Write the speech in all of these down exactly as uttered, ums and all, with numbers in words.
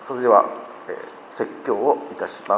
それでは、えー、説教をいたします。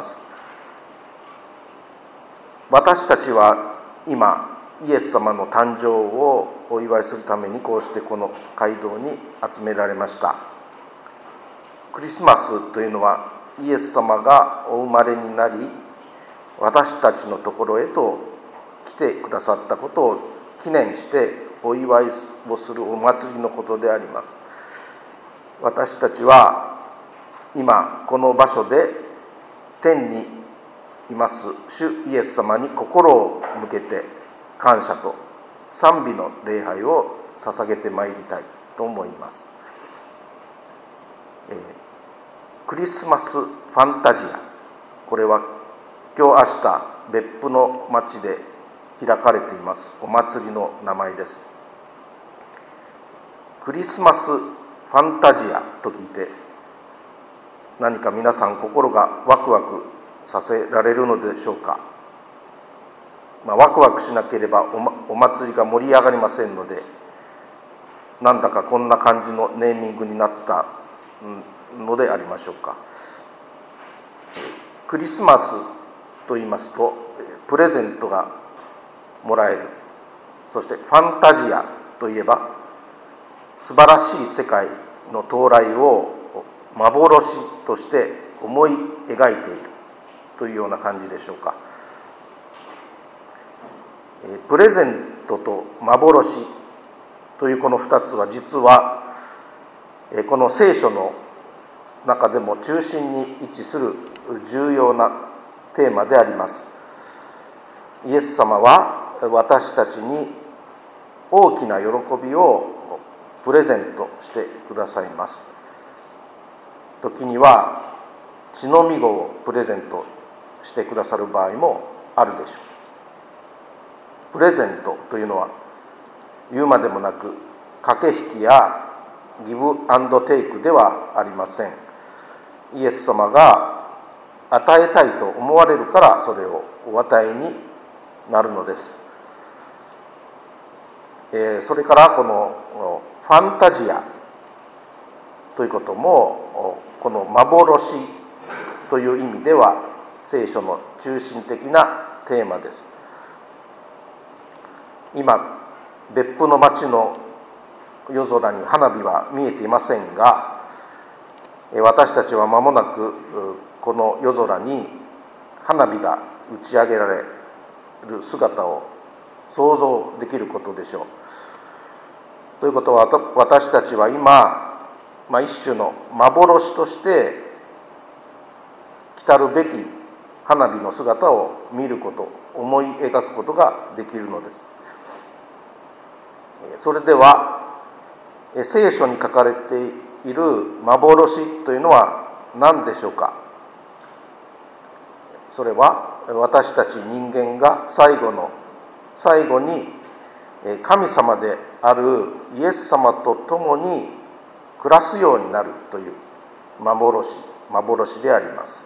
私たちは今イエス様の誕生をお祝いするためにこうしてこの街道に集められました。クリスマスというのはイエス様がお生まれになり、私たちのところへと来てくださったことを記念してお祝いをするお祭りのことであります。私たちは今この場所で天にいます主イエス様に心を向けて感謝と賛美の礼拝を捧げてまいりたいと思います。えー、クリスマスファンタジア、これは今日明日別府の町で開かれていますお祭りの名前です。クリスマスファンタジアと聞いて何か皆さん心がワクワクさせられるのでしょうか。まあ、ワクワクしなければ お,、ま、お祭りが盛り上がりませんので、なんだかこんな感じのネーミングになったのでありましょうか。クリスマスと言いますとプレゼントがもらえる。そしてファンタジアといえば素晴らしい世界の到来を幻として思い描いているというような感じでしょうか。プレゼントと幻というこのふたつは実はこの聖書の中でも中心に位置する重要なテーマであります。イエス様は私たちに大きな喜びをプレゼントしてくださいます。時には血のみ子をプレゼントしてくださる場合もあるでしょう。プレゼントというのは言うまでもなく駆け引きやギブアンドテイクではありません。イエス様が与えたいと思われるからそれをお与えになるのです。えー、それからこのファンタジアということもこの幻という意味では聖書の中心的なテーマです。今別府の町の夜空に花火は見えていませんが、私たちは間もなくこの夜空に花火が打ち上げられる姿を想像できることでしょう。ということは私たちは今まあ、一種の幻として来たるべき花火の姿を見ること、思い描くことができるのです。それでは聖書に書かれている幻というのは何でしょうか。それは私たち人間が最後の最後に神様であるイエス様と共に暮らすようになるという幻、幻であります。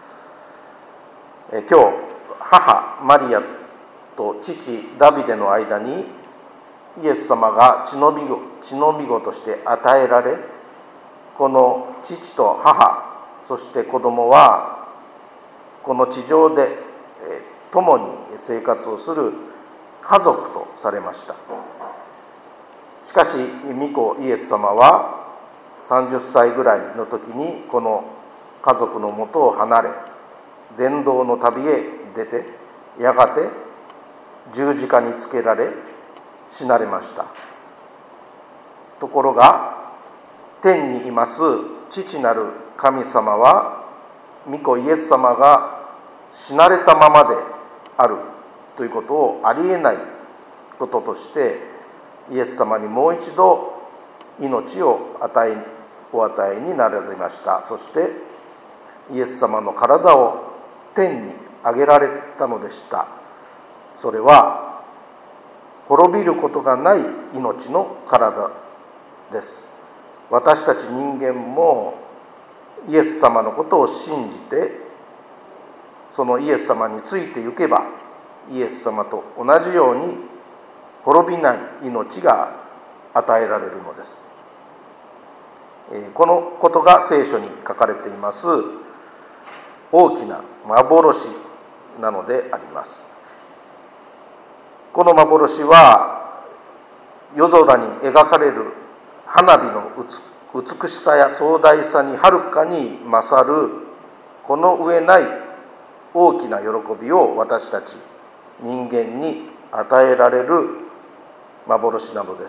え今日母マリアと父ダビデの間にイエス様が血のみ子、血のみ子として与えられ、この父と母そして子供はこの地上で共に生活をする家族とされました。しかし御子イエス様はさんじゅっさいぐらいの時にこの家族のもとを離れ伝道の旅へ出て、やがて十字架につけられ死なれました。ところが天にいます父なる神様は御子イエス様が死なれたままであるということをありえないこととしてイエス様にもう一度命を与えお与えになられました。そしてイエス様の体を天に上げられたのでした。それは滅びることがない命の体です。私たち人間もイエス様のことを信じてそのイエス様について行けばイエス様と同じように滅びない命が与えられるのです。 このことが聖書に書かれています大きな幻なのであります。この幻は夜空に描かれる花火の美しさや壮大さにはるかに勝るこの上ない大きな喜びを私たち人間に与えられる幻なのです。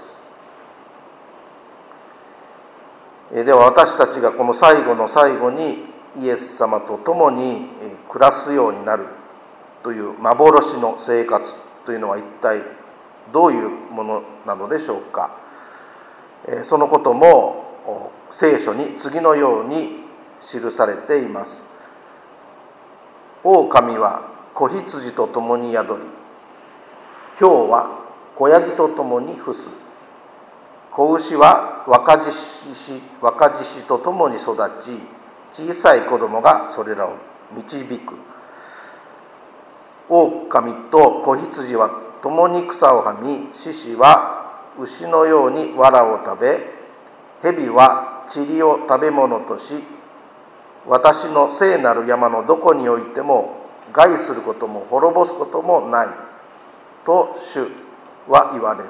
では私たちがこの最後の最後にイエス様と共に暮らすようになるという幻の生活というのは一体どういうものなのでしょうか。そのことも聖書に次のように記されています。狼は子羊と共に宿り、豹は子ヤギと共に伏す。子牛は若獅子、若獅子と共に育ち、小さい子供がそれらを導く。狼と子羊は共に草をはみ、獅子は牛のように藁を食べ、蛇は塵を食べ物とし、私の聖なる山のどこにおいても害することも滅ぼすこともないと主は言われる。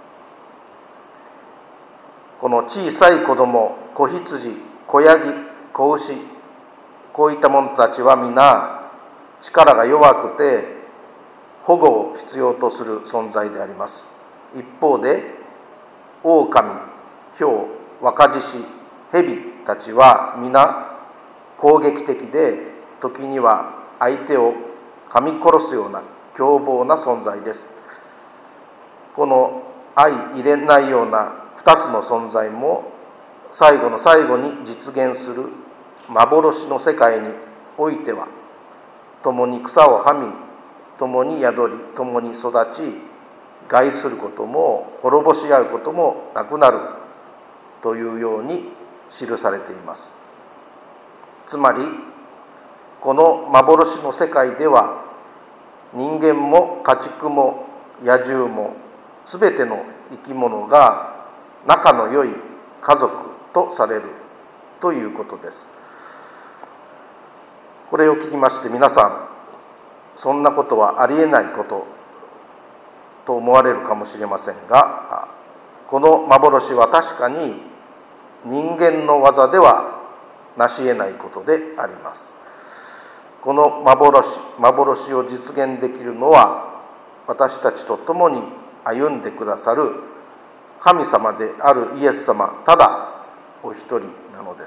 この小さい子供、子羊、子ヤギ、子牛、こういった者たちは皆力が弱くて保護を必要とする存在であります。一方で狼、豹、若獅子、蛇たちは皆攻撃的で、時には相手を噛み殺すような凶暴な存在です。この相入れないような二つの存在も最後の最後に実現する幻の世界においては、共に草をはみ、共に宿り、共に育ち、害することも滅ぼし合うこともなくなるというように記されています。つまりこの幻の世界では、人間も家畜も野獣もすべての生き物が仲の良い家族とされるということです。これを聞きまして皆さん、そんなことはありえないことと思われるかもしれませんが、この幻は確かに人間の技では成し得ないことであります。この幻、幻を実現できるのは、私たちと共に歩んでくださる神様であるイエス様ただお一人なのです。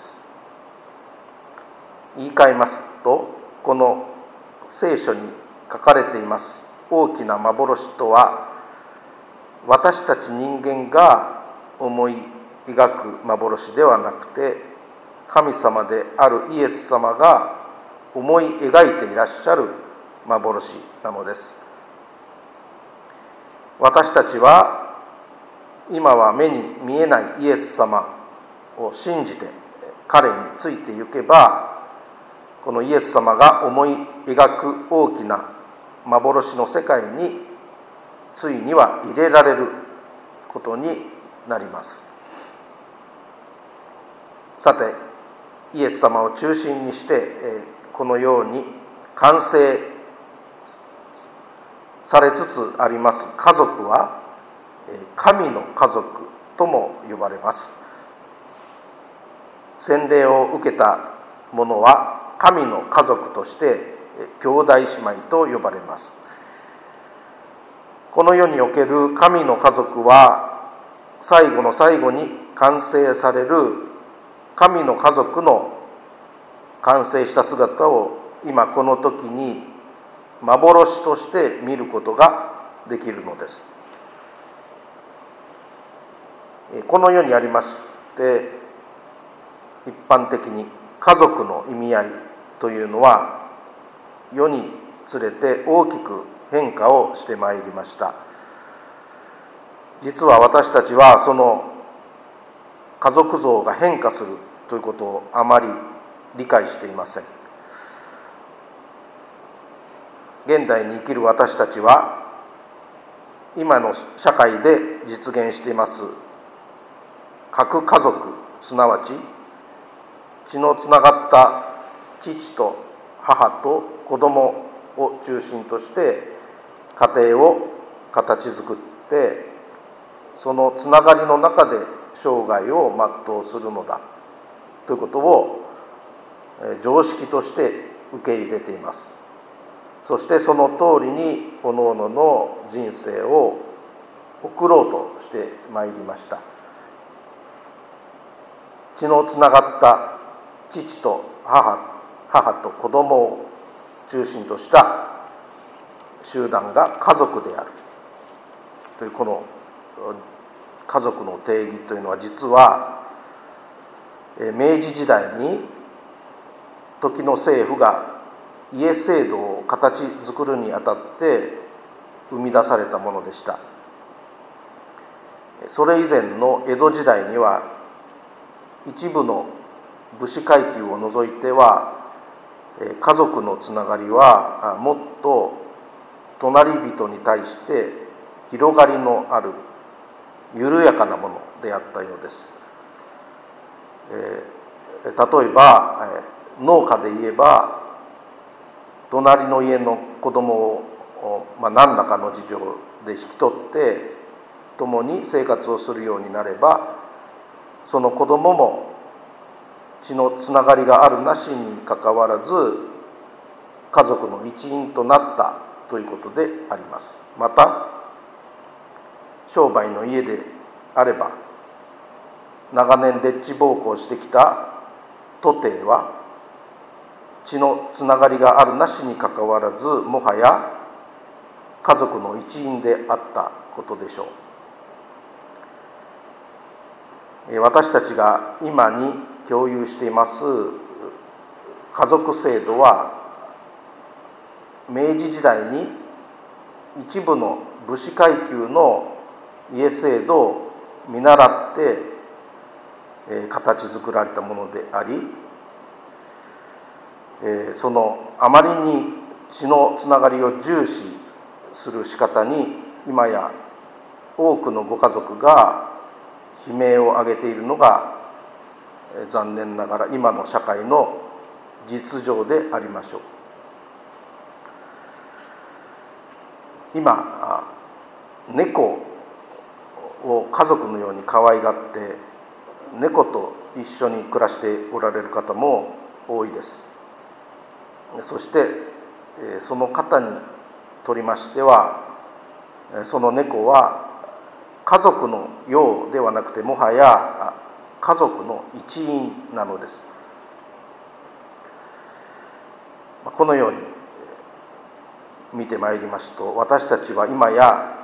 言い換えますと、この聖書に書かれています大きな幻とは、私たち人間が思い描く幻ではなくて、神様であるイエス様が思い描いていらっしゃる幻なのです。私たちは今は目に見えないイエス様を信じて彼について行けば、このイエス様が思い描く大きな幻の世界についには入れられることになります。さて、イエス様を中心にしてこのように完成されつつあります家族は神の家族とも呼ばれます。洗礼を受けた者は神の家族として兄弟姉妹と呼ばれます。この世における神の家族は最後の最後に完成される神の家族の完成した姿を今この時に幻として見ることができるのです。この世にありまして一般的に家族の意味合いというのは世につれて大きく変化をしてまいりました。実は私たちはその家族像が変化するということをあまり理解していません。現代に生きる私たちは今の社会で実現しています核家族すなわち血のつながった父と母と子供を中心として家庭を形作って、そのつながりの中で生涯を全うするのだということを常識として受け入れています。そしてその通りに各々の人生を送ろうとしてまいりました。血のつながった父と母、母と子供を中心とした集団が家族であるという、この家族の定義というのは、実は明治時代に時の政府が家制度を形作るにあたって生み出されたものでした。それ以前の江戸時代には、一部の武士階級を除いては家族のつながりはもっと隣人に対して広がりのある緩やかなものであったようです。えー、例えば農家で言えば、隣の家の子供を、まあ、何らかの事情で引き取って共に生活をするようになれば、その子供も血のつながりがあるなしにかかわらず家族の一員となったということであります。また商売の家であれば、長年でっち奉公してきた徒弟は血のつながりがあるなしにかかわらず、もはや家族の一員であったことでしょう。私たちが今に共有しています家族制度は、明治時代に一部の武士階級の家制度を見習って形作られたものであり、そのあまりに血のつながりを重視する仕方に、今や多くのご家族が悲鳴を上げているのが残念ながら今の社会の実情でありましょう。今、猫を家族のように可愛がって猫と一緒に暮らしておられる方も多いです。そしてその方にとりましては、その猫は家族のようではなくて、もはや家族の一員なのです。このように見てまいりますと、私たちは今や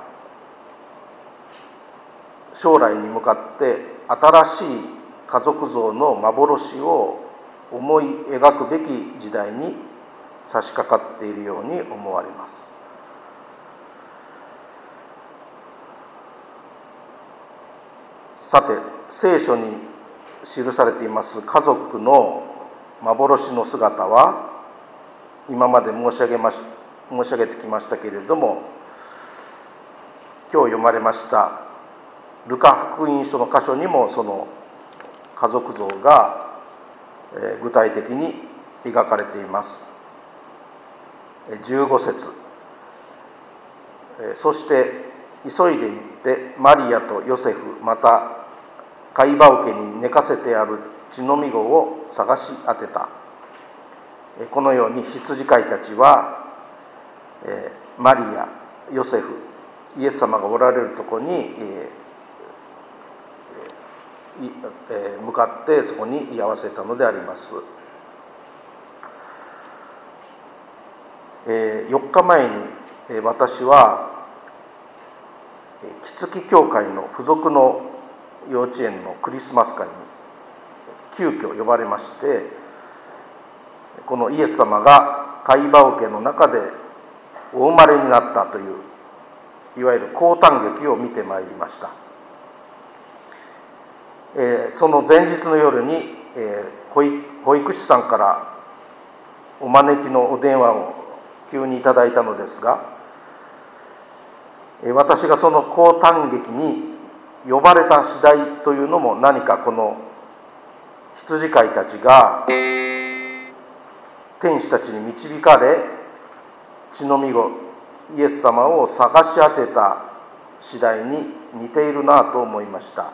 将来に向かって新しい家族像の幻を思い描くべき時代に差し掛かっているように思われます。さて、聖書に記されています家族の幻の姿は、今まで申し上げまし申し上げてきましたけれども、今日読まれましたルカ福音書の箇所にもその家族像が具体的に描かれています。じゅうご節、そして急いで行ってマリアとヨセフ、また貝羽桶に寝かせてある血のみ子を探し当てた。このように羊飼いたちはマリア、ヨセフ、イエス様がおられるところに向かってそこに居合わせたのであります。よっかまえに私は木月教会の付属の幼稚園のクリスマス会に急遽呼ばれまして、このイエス様が貝羽桶の中でお生まれになったといういわゆる降誕劇を見てまいりました。えー、その前日の夜に、えー、保育、保育士さんからお招きのお電話を急にいただいたのですが、えー、私がその降誕劇に呼ばれた次第というのも何かこの羊飼いたちが天使たちに導かれ、血の御子イエス様を探し当てた次第に似ているなと思いました。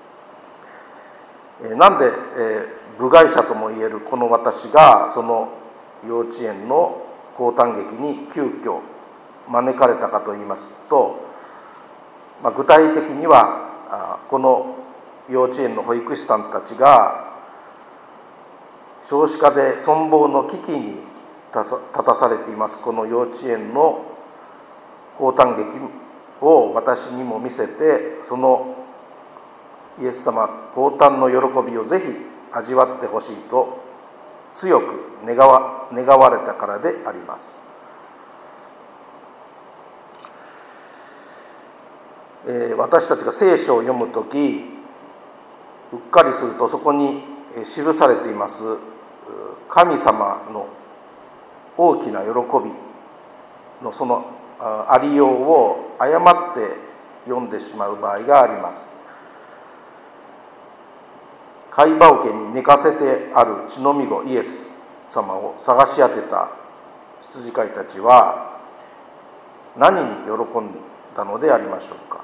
なんで、えー、部外者ともいえるこの私がその幼稚園の講談劇に急遽招かれたかといいますと、まあ、具体的にはこの幼稚園の保育士さんたちが少子化で存亡の危機に立たされていますこの幼稚園の講談劇を私にも見せて、そのイエス様降誕の喜びをぜひ味わってほしいと強く願わ、願われたからであります。えー、私たちが聖書を読むとき、うっかりするとそこに記されています神様の大きな喜びのそのありようを誤って読んでしまう場合があります。貝羽桶に寝かせてある血の御子イエス様を探し当てた羊飼いたちは何に喜んだのでありましょうか。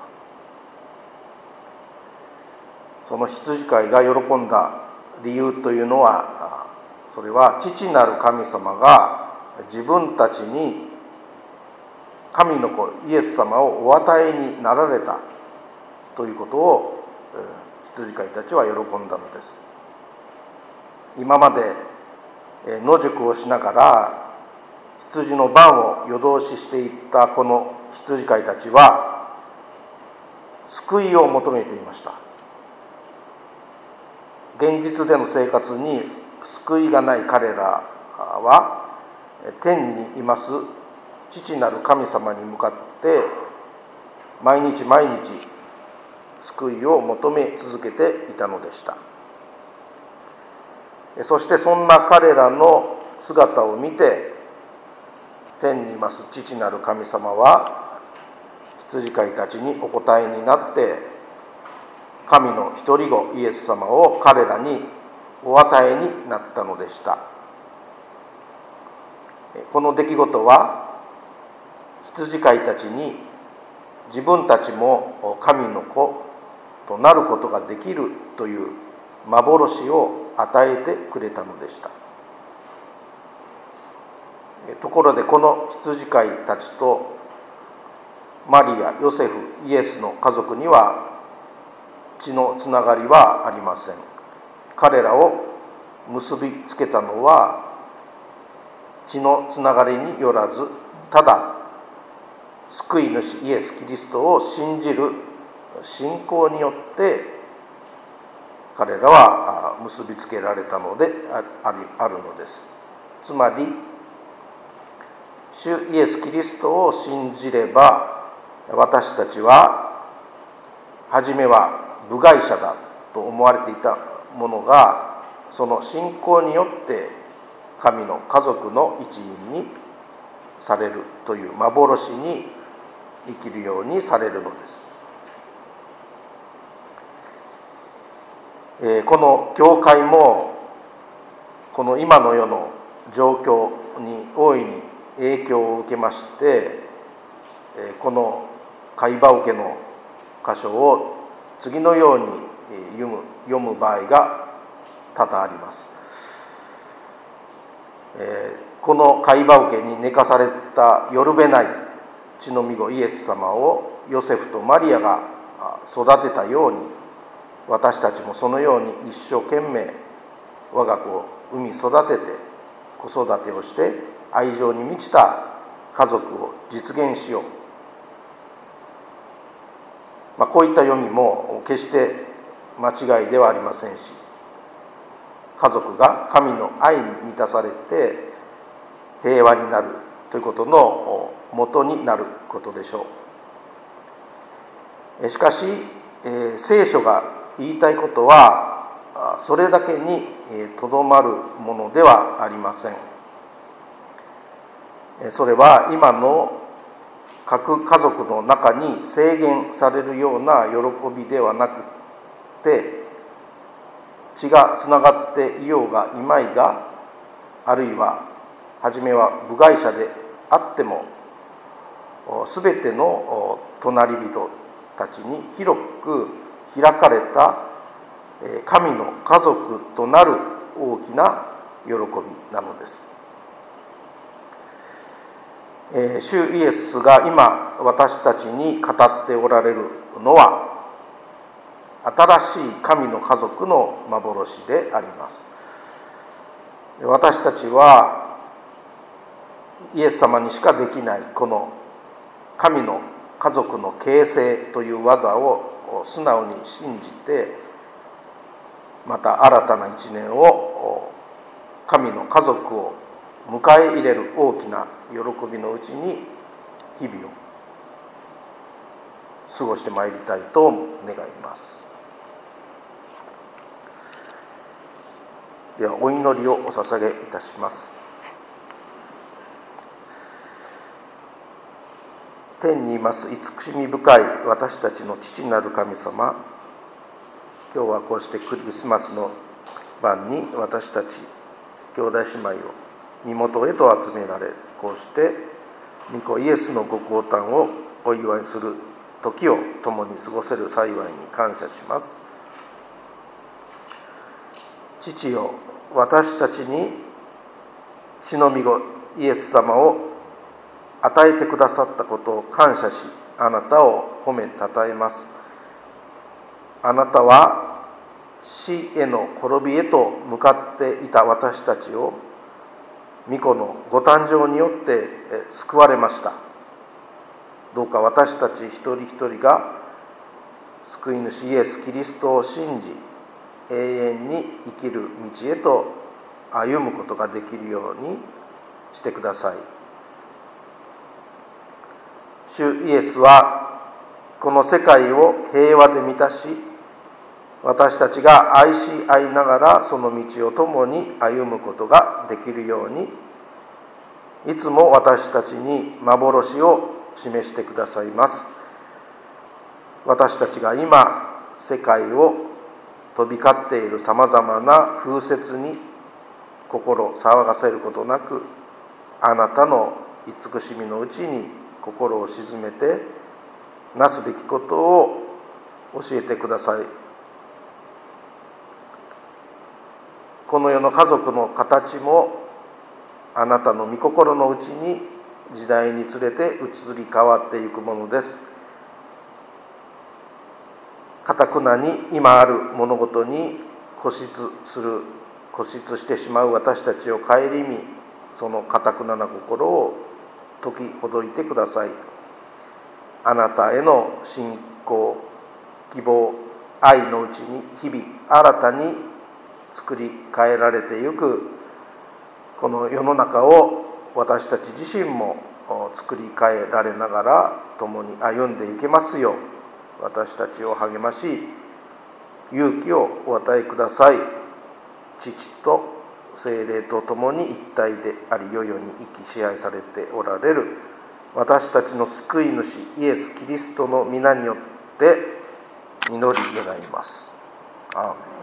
その羊飼いが喜んだ理由というのは、それは父なる神様が自分たちに神の子イエス様をお与えになられたということを羊飼いたちは喜んだのです。今まで野宿をしながら羊の番を夜通ししていったこの羊飼いたちは救いを求めていました。現実での生活に救いがない彼らは天にいます父なる神様に向かって毎日毎日救いを求め続けていたのでした。そしてそんな彼らの姿を見て天にいます父なる神様は羊飼いたちにお答えになって神の一人子イエス様を彼らにお与えになったのでした。この出来事は羊飼いたちに自分たちも神の子となることができるという幻を与えてくれたのでした。ところでこの羊飼いたちとマリア、ヨセフ、イエスの家族には血のつながりはありません。彼らを結びつけたのは血のつながりによらず、ただ救い主イエス・キリストを信じる信仰によって彼らは結びつけられたのであるのです。つまり主イエス・キリストを信じれば私たちは初めは部外者だと思われていたものがその信仰によって神の家族の一員にされるという幻に生きるようにされるのです。えー、この教会もこの今の世の状況に大いに影響を受けまして、えー、この貝羽桶の箇所を次のように読む、読む場合が多々あります。えー、この貝羽桶に寝かされたよるべない血の御子イエス様をヨセフとマリアが育てたように、私たちもそのように一生懸命我が子を産み育てて子育てをして愛情に満ちた家族を実現しよう。まあ、こういった読みも決して間違いではありませんし、家族が神の愛に満たされて平和になるということの元になることでしょう。しかし、えー、聖書が言いたいことはそれだけにとどまるものではありません。それは今の各家族の中に制限されるような喜びではなくて、 血がつながっていようがいまいが、あるいは初めは部外者であっても、すべての隣人たちに広く開かれた神の家族となる大きな喜びなのです。主イエスが今私たちに語っておられるのは、新しい神の家族の幻であります。私たちはイエス様にしかできないこの神の家族の形成という技を素直に信じて、また新たな一年を、神の家族を迎え入れる大きな喜びのうちに日々を過ごしてまいりたいと願います。ではお祈りをお捧げいたします。天にいます慈しみ深い私たちの父なる神様、今日はこうしてクリスマスの晩に私たち兄弟姉妹を身元へと集められ、こうして御子イエスのご降誕をお祝いする時を共に過ごせる幸いに感謝します。父よ、私たちに死の御子イエス様を与えてくださったことを感謝し、あなたを褒めたたえます。あなたは死への滅びへと向かっていた私たちを御子のご誕生によって救われました。どうか私たち一人一人が救い主イエス・キリストを信じ、永遠に生きる道へと歩むことができるようにしてください。主イエスはこの世界を平和で満たし、私たちが愛し合いながらその道を共に歩むことができるように、いつも私たちに幻を示してくださいます。私たちが今世界を飛び交っているさまざまな風雪に心騒がせることなく、あなたの慈しみのうちに心を静めてなすべきことを教えてください。この世の家族の形もあなたの御心のうちに時代につれて移り変わっていくものです。頑なに今ある物事に固執する固執してしまう私たちを顧み、その頑なな心を解きほどいてください。あなたへの信仰、希望、愛のうちに日々新たに作り変えられてゆくこの世の中を、私たち自身も作り変えられながら共に歩んでいけますよう、私たちを励まし勇気をお与えください。父と聖霊と共に一体であり、世々に生き支配されておられる私たちの救い主イエス・キリストの皆によって祈り願います。アーメン。